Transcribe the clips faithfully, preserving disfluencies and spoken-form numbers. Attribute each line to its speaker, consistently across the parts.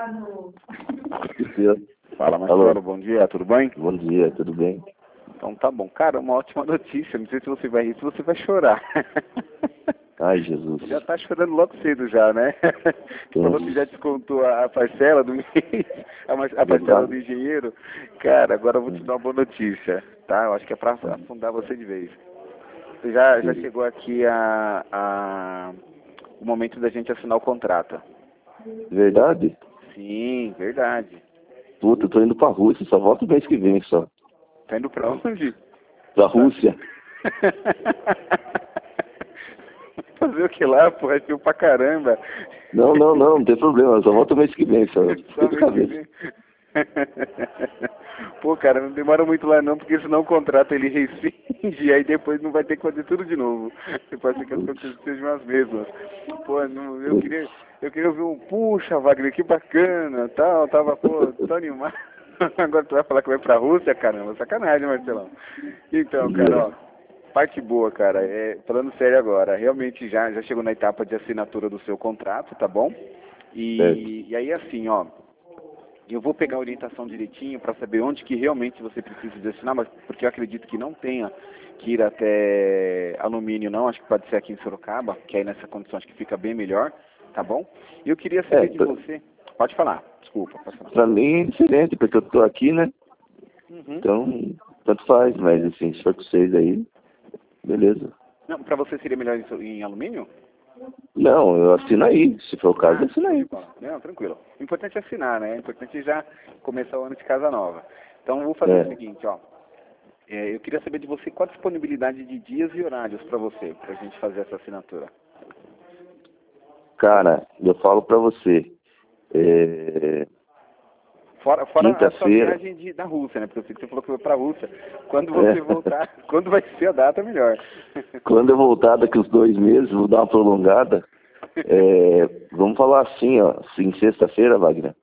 Speaker 1: Fala, Marcelo, bom dia, tudo bem?
Speaker 2: Bom dia, tudo bem?
Speaker 1: Então tá bom. Cara, uma ótima notícia, não sei se você vai rir, se você vai chorar.
Speaker 2: Ai, Jesus.
Speaker 1: Já tá chorando logo cedo já, né? Falou que já descontou a parcela do mês, a parcela do engenheiro. Cara, agora eu vou te dar uma boa notícia, tá? Eu acho que é pra afundar você de vez. Você já, já chegou aqui a, a, o momento da gente assinar o contrato.
Speaker 2: Verdade?
Speaker 1: Sim, verdade.
Speaker 2: Puta, eu tô indo pra Rússia, só volto o mês que vem só.
Speaker 1: Tá indo pra onde?
Speaker 2: Pra Rússia.
Speaker 1: Fazer o que lá, pô? É fio pra caramba.
Speaker 2: Não, não, não, não tem problema, só volto o mês que vem só.
Speaker 1: Só mês que vem. Pô, cara, não demora muito lá não, porque senão o contrato ele rescinde e aí depois não vai ter que fazer tudo de novo. Pode ser que as coisas sejam as mesmas. Pô, não, eu queria, eu queria ouvir um, puxa, Wagner, que bacana, tal, tava, pô, tô animado. Agora tu vai falar que vai pra Rússia, caramba, sacanagem, Marcelão. Então, cara, ó, parte boa, cara, é, falando sério agora, realmente já, já chegou na etapa de assinatura do seu contrato, tá bom? E, e aí assim, ó, eu vou pegar a orientação direitinho para saber onde que realmente você precisa de assinar, mas porque eu acredito que não tenha que ir até alumínio não, acho que pode ser aqui em Sorocaba, que aí nessa condição acho que fica bem melhor, tá bom? E eu queria saber é, de pra... você, pode falar, desculpa, pode falar.
Speaker 2: Pra mim é diferente, porque eu tô aqui, né? Uhum. Então, tanto faz, mas assim, se for com vocês aí, beleza.
Speaker 1: Não, pra você seria melhor em, em alumínio?
Speaker 2: Não, eu assino aí. Se for o caso, ah, assino aí.
Speaker 1: Não, tranquilo. O importante é assinar, né? O importante é já começar o ano de casa nova. Então, eu vou fazer é. o seguinte, ó. É, eu queria saber de você qual a disponibilidade de dias e horários para você, pra gente fazer essa assinatura.
Speaker 2: Cara, eu falo pra você. É...
Speaker 1: Fora, fora a sua viagem de, da Rússia, né? Porque eu sei que você falou que foi pra Rússia. Quando você é. voltar, quando vai ser a data, melhor.
Speaker 2: Quando eu voltar daqui uns dois meses, vou dar uma prolongada. É, vamos falar assim, ó. Em sexta-feira, Wagner?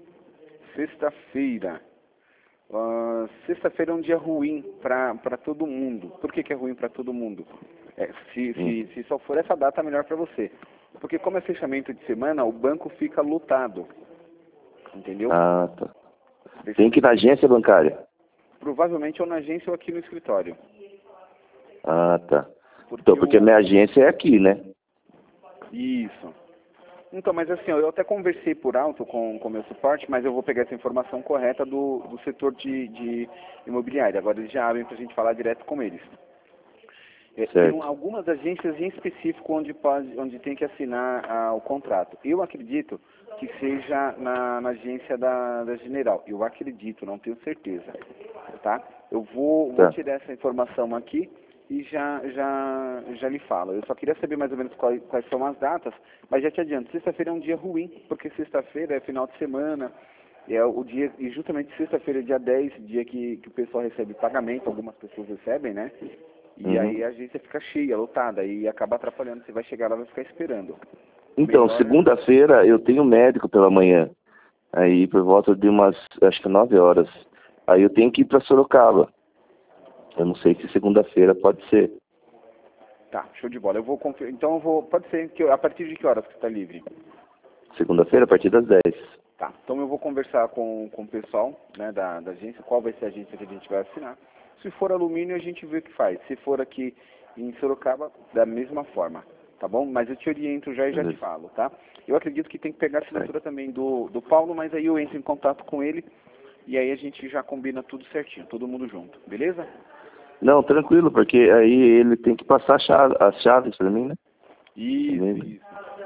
Speaker 1: Sexta-feira. Uh, sexta-feira é um dia ruim para todo mundo. Por que, que é ruim para todo mundo? É, se, hum. se, se só for essa data, melhor para você. Porque como é fechamento de semana, o banco fica lotado. Entendeu?
Speaker 2: Ah, tá. Tem que ir na agência bancária?
Speaker 1: Provavelmente ou na agência ou aqui no escritório.
Speaker 2: Ah, tá. Porque então, porque eu... minha agência é aqui, né?
Speaker 1: Isso. Então, mas assim, eu até conversei por alto com o meu suporte, mas eu vou pegar essa informação correta do, do setor de, de imobiliário. Agora eles já abrem para a gente falar direto com eles. É, tem algumas agências em específico onde, pode, onde tem que assinar ah, o contrato. Eu acredito que seja na, na agência da, da General. Eu acredito, não tenho certeza. Tá? Eu vou,
Speaker 2: tá.
Speaker 1: vou tirar essa informação aqui e já, já, já lhe falo. Eu só queria saber mais ou menos quais, quais são as datas, mas já te adianto, sexta-feira é um dia ruim, porque sexta-feira é final de semana, é o dia, e justamente sexta-feira é dia dez, dia que, que o pessoal recebe pagamento, algumas pessoas recebem, né? E uhum. aí a agência fica cheia, lotada, e acaba atrapalhando, você vai chegar lá e vai ficar esperando.
Speaker 2: Então,
Speaker 1: Melhor,
Speaker 2: segunda-feira eu tenho médico pela manhã, aí por volta de umas, acho que nove horas, aí eu tenho que ir para Sorocaba. Eu não sei se segunda-feira pode ser.
Speaker 1: Tá, show de bola. Eu vou conferir. Então eu vou. Pode ser que a partir de que horas que você está livre?
Speaker 2: Segunda-feira, a partir das dez.
Speaker 1: Tá. Então eu vou conversar com, com o pessoal, né, da, da agência, qual vai ser a agência que a gente vai assinar. Se for alumínio, a gente vê o que faz. Se for aqui em Sorocaba, da mesma forma. Tá bom? Mas eu te oriento já e já te falo, tá? Eu acredito que tem que pegar a assinatura é. também do, do Paulo, mas aí eu entro em contato com ele e aí a gente já combina tudo certinho, todo mundo junto, beleza?
Speaker 2: Não, tranquilo, porque aí ele tem que passar a chave, as chaves para mim, né?
Speaker 1: Isso, isso.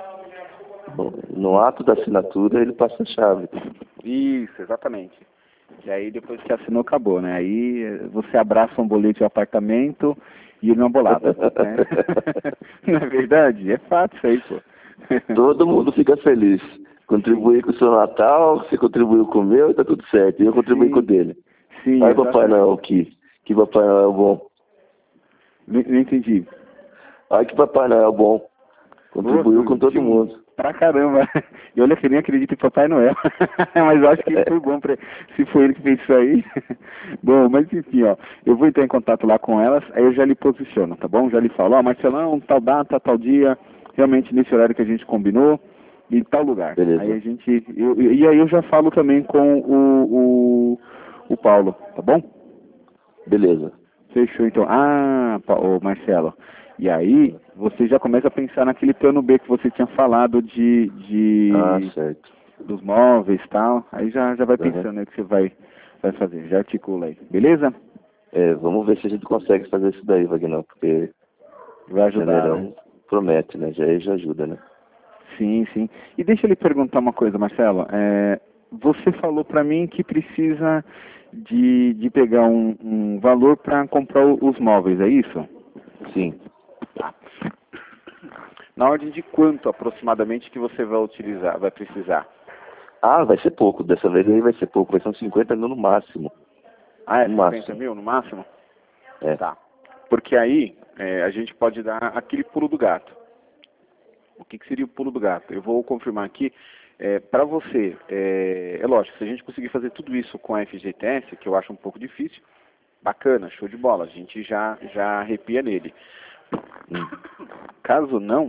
Speaker 2: Bom, no ato da assinatura ele passa a chave.
Speaker 1: Isso, exatamente. E aí depois que assinou, acabou, né? Aí você abraça um boleto de apartamento e uma bolada, né? Não é verdade? É fato isso aí, pô.
Speaker 2: Todo mundo fica feliz. Contribuir com o seu Natal, você contribuiu com o meu e tá tudo certo. E eu contribuí com o dele.
Speaker 1: Sim,
Speaker 2: Ai, Papai Noel, que, que Papai Noel bom.
Speaker 1: Não, não entendi.
Speaker 2: Ai, que Papai Noel bom. Contribuiu Nossa, com todo mundo.
Speaker 1: Pra caramba. E olha que eu nem acredito em Papai Noel. Mas eu acho que ele foi bom pra... se foi ele que fez isso aí. Bom, mas enfim, ó. Eu vou entrar em contato lá com elas, aí eu já lhe posiciono, tá bom? Já lhe falo, ó, Marcelão, tal data, tal dia, realmente nesse horário que a gente combinou. em tal lugar.
Speaker 2: Beleza.
Speaker 1: Aí a gente, eu, e aí eu já falo também com o, o, o Paulo, tá bom?
Speaker 2: Beleza.
Speaker 1: Fechou então. Ah, Pa- ô, Marcelo, e aí você já começa a pensar naquele plano B que você tinha falado de,
Speaker 2: Ah,
Speaker 1: de
Speaker 2: certo.
Speaker 1: dos móveis e tal. Aí já, já vai
Speaker 2: Uhum.
Speaker 1: pensando aí o que você vai, vai fazer. Já articula aí, beleza?
Speaker 2: É, vamos ver se a gente consegue fazer isso daí, Wagner, porque
Speaker 1: Vai ajudar, né?
Speaker 2: janeirão promete, né? Já, já ajuda, né?
Speaker 1: Sim, sim. E deixa eu lhe perguntar uma coisa, Marcelo. É, você falou para mim que precisa de, de pegar um, um valor para comprar o- os móveis, é isso?
Speaker 2: Sim.
Speaker 1: Na ordem de quanto aproximadamente que você vai utilizar, vai precisar?
Speaker 2: Ah, vai ser pouco. Dessa vez aí vai ser pouco. Vai ser uns cinquenta mil no máximo.
Speaker 1: Ah, é
Speaker 2: No
Speaker 1: cinquenta
Speaker 2: máximo.
Speaker 1: mil no máximo?
Speaker 2: É.
Speaker 1: Tá. Porque aí é, a gente pode dar aquele pulo do gato. O que, que seria o pulo do gato? Eu vou confirmar aqui. É, para você, é, é lógico, se a gente conseguir fazer tudo isso com a F G T S, que eu acho um pouco difícil, bacana, show de bola, a gente já, já arrepia nele.
Speaker 2: Hum.
Speaker 1: Caso não,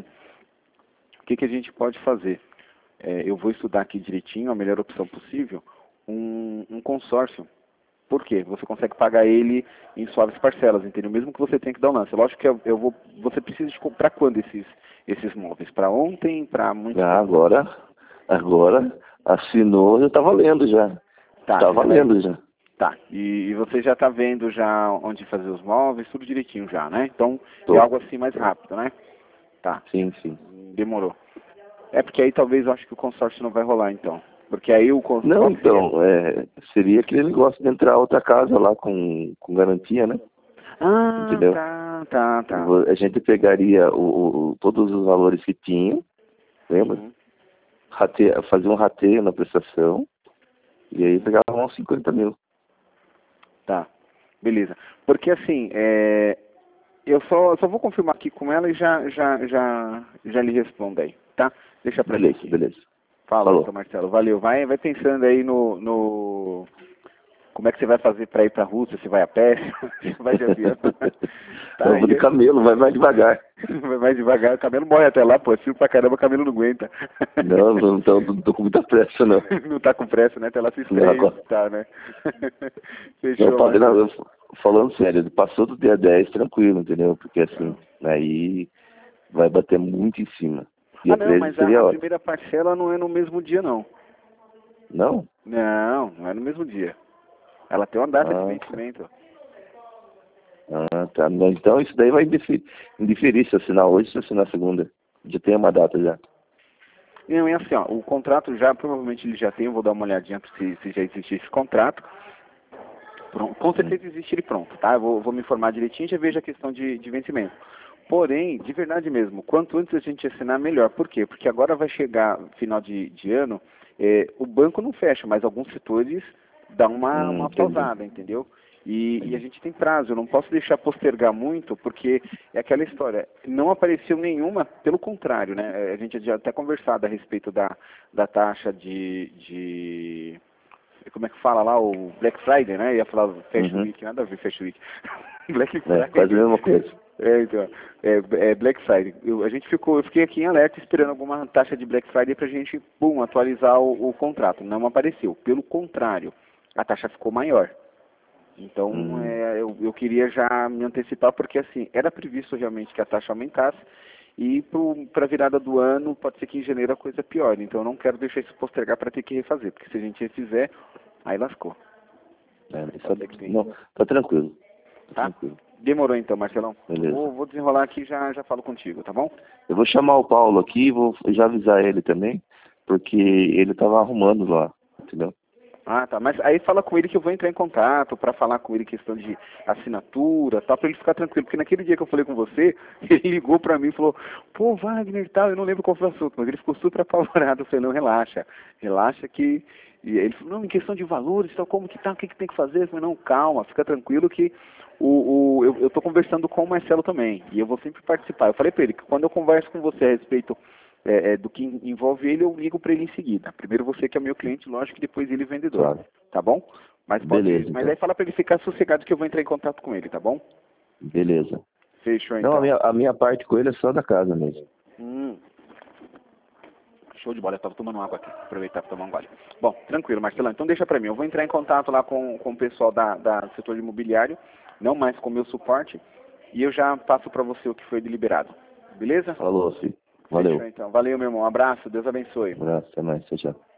Speaker 1: o que, que a gente pode fazer? É, eu vou estudar aqui direitinho, a melhor opção possível, um, um consórcio. Por quê? Você consegue pagar ele em suaves parcelas, entendeu? Mesmo que você tenha que dar um lance. Lógico que eu, eu vou, você precisa de comprar quando esses, esses móveis? Para ontem, para muito
Speaker 2: Ah,
Speaker 1: tempo?
Speaker 2: agora, agora assinou, já tá valendo já.
Speaker 1: Tá,
Speaker 2: Tá
Speaker 1: você já vai-
Speaker 2: valendo já.
Speaker 1: Tá, e, e você já está vendo já onde fazer os móveis, tudo direitinho já, né? Então é
Speaker 2: Tô.
Speaker 1: algo assim mais rápido, né? Tá,
Speaker 2: Sim, sim.
Speaker 1: demorou. É porque aí talvez eu acho que o consórcio não vai rolar então. Porque aí o consórcio...
Speaker 2: Não, então, é, seria aquele negócio de entrar outra casa lá com, com garantia, né?
Speaker 1: Ah,
Speaker 2: Entendeu?
Speaker 1: tá, tá, tá.
Speaker 2: A gente pegaria o, o- todos os valores que tinha, lembra?
Speaker 1: Uhum.
Speaker 2: Rate, fazia um rateio na prestação e aí pegava uns cinquenta mil.
Speaker 1: Tá, beleza. Porque assim, é, eu só, só vou confirmar aqui com ela e já, já, já, já lhe respondo aí, tá? Deixa pra mim
Speaker 2: Beleza,
Speaker 1: aqui.
Speaker 2: beleza.
Speaker 1: Fala,
Speaker 2: Falou.
Speaker 1: então, Marcelo. Valeu. Vai, vai pensando aí no, no... Como é que você vai fazer pra ir pra Rússia? Se vai a pé? Se vai de avião? Tá
Speaker 2: Eu vou de
Speaker 1: aí.
Speaker 2: camelo, vai mais devagar.
Speaker 1: Vai mais devagar. O camelo morre até lá, pô. É frio pra caramba, o camelo não aguenta.
Speaker 2: Não, não tô, não tô com muita pressa, não.
Speaker 1: Não tá com pressa, né? Até lá se
Speaker 2: Não,
Speaker 1: estreia.
Speaker 2: agora-
Speaker 1: Tá, né?
Speaker 2: Não,
Speaker 1: Fechou,
Speaker 2: pode, não,
Speaker 1: Marcelo.
Speaker 2: eu- falando sério, passou do dia dez tranquilo, entendeu? Porque assim, aí vai bater muito em cima.
Speaker 1: Ah,
Speaker 2: Dia
Speaker 1: não,
Speaker 2: treze
Speaker 1: mas a,
Speaker 2: seria
Speaker 1: a
Speaker 2: ótimo.
Speaker 1: primeira parcela não é no mesmo dia, não.
Speaker 2: Não?
Speaker 1: Não, não é no mesmo dia. Ela tem uma data de
Speaker 2: Ah, tá.
Speaker 1: vencimento.
Speaker 2: Ah, tá. Mas então isso daí vai indiferir, indiferir se assinar hoje, se assinar segunda. Já tem uma data já.
Speaker 1: Não, é assim, ó, o contrato já, provavelmente ele já tem, eu vou dar uma olhadinha se, se já existe esse contrato. Pronto, com certeza existe ele pronto, tá? Eu vou, vou me informar direitinho e já vejo a questão de, de vencimento. Porém, de verdade mesmo, quanto antes a gente assinar, melhor. Por quê? Porque agora vai chegar final de, de ano, eh, o banco não fecha, mas alguns setores dão uma,
Speaker 2: Hum,
Speaker 1: uma
Speaker 2: entendi.
Speaker 1: pausada, entendeu? E, e a gente tem prazo, eu não posso deixar postergar muito, porque é aquela história, não apareceu nenhuma, pelo contrário, né? A gente já até conversado a respeito da, da taxa de, de como é que fala lá, o Black Friday, né? Ia falar Fashion
Speaker 2: Uhum.
Speaker 1: Week, nada a ver Fashion Week. Black
Speaker 2: É,
Speaker 1: Friday.
Speaker 2: quase a mesma coisa.
Speaker 1: É, então, é, é Black Friday. Eu, a gente ficou, eu fiquei aqui em alerta esperando alguma taxa de Black Friday pra gente, pum, atualizar o, o contrato. Não apareceu. Pelo contrário, a taxa ficou maior. Então,
Speaker 2: Hum,
Speaker 1: é, eu, eu queria já me antecipar porque, assim, era previsto realmente que a taxa aumentasse e para a virada do ano pode ser que em janeiro a coisa piore. Então, eu não quero deixar isso postergar para ter que refazer, porque se a gente refizer, aí lascou.
Speaker 2: é,
Speaker 1: Pode
Speaker 2: só,
Speaker 1: ser que sim.
Speaker 2: não, tá tranquilo. Tá
Speaker 1: Tá?
Speaker 2: tranquilo.
Speaker 1: Demorou então, Marcelão.
Speaker 2: Beleza.
Speaker 1: Vou, vou desenrolar aqui e já, já falo contigo, tá bom?
Speaker 2: Eu vou chamar o Paulo aqui e vou já avisar ele também, porque ele tava arrumando lá, entendeu?
Speaker 1: Ah, tá. Mas aí fala com ele que eu vou entrar em contato para falar com ele questão de assinatura, tal, para ele ficar tranquilo. Porque naquele dia que eu falei com você, ele ligou para mim e falou, pô, Wagner, tal, eu não lembro qual foi o assunto, mas ele ficou super apavorado. Eu falei, não, relaxa, relaxa que... E ele falou, não, em questão de valores, tal, como que tá, o que, que tem que fazer? Eu falei, não, calma, fica tranquilo que o, o, eu, eu tô conversando com o Marcelo também, e eu vou sempre participar. Eu falei para ele que quando eu converso com você a respeito É, é, do que envolve ele, eu ligo para ele em seguida. Primeiro você que é meu cliente, lógico, que depois ele vendedor.
Speaker 2: Claro.
Speaker 1: Tá bom? Mas pode,
Speaker 2: Beleza,
Speaker 1: mas
Speaker 2: então.
Speaker 1: aí fala para ele ficar sossegado que eu vou entrar em contato com ele, tá bom?
Speaker 2: Beleza.
Speaker 1: Fechou
Speaker 2: Não, a
Speaker 1: então.
Speaker 2: minha, a minha parte com ele é só da casa mesmo.
Speaker 1: Hum. Show de bola, eu tava tomando água aqui, aproveitar para tomar um gole. Bom, tranquilo, Marcelão, então deixa para mim, eu vou entrar em contato lá com, com o pessoal da, da do setor imobiliário, não mais com o meu suporte, e eu já passo para você o que foi deliberado, beleza?
Speaker 2: Falou, filho. Valeu.
Speaker 1: Fechou, então. Valeu, meu irmão, um abraço, Deus abençoe.
Speaker 2: Um abraço, até mais, tchau, tchau.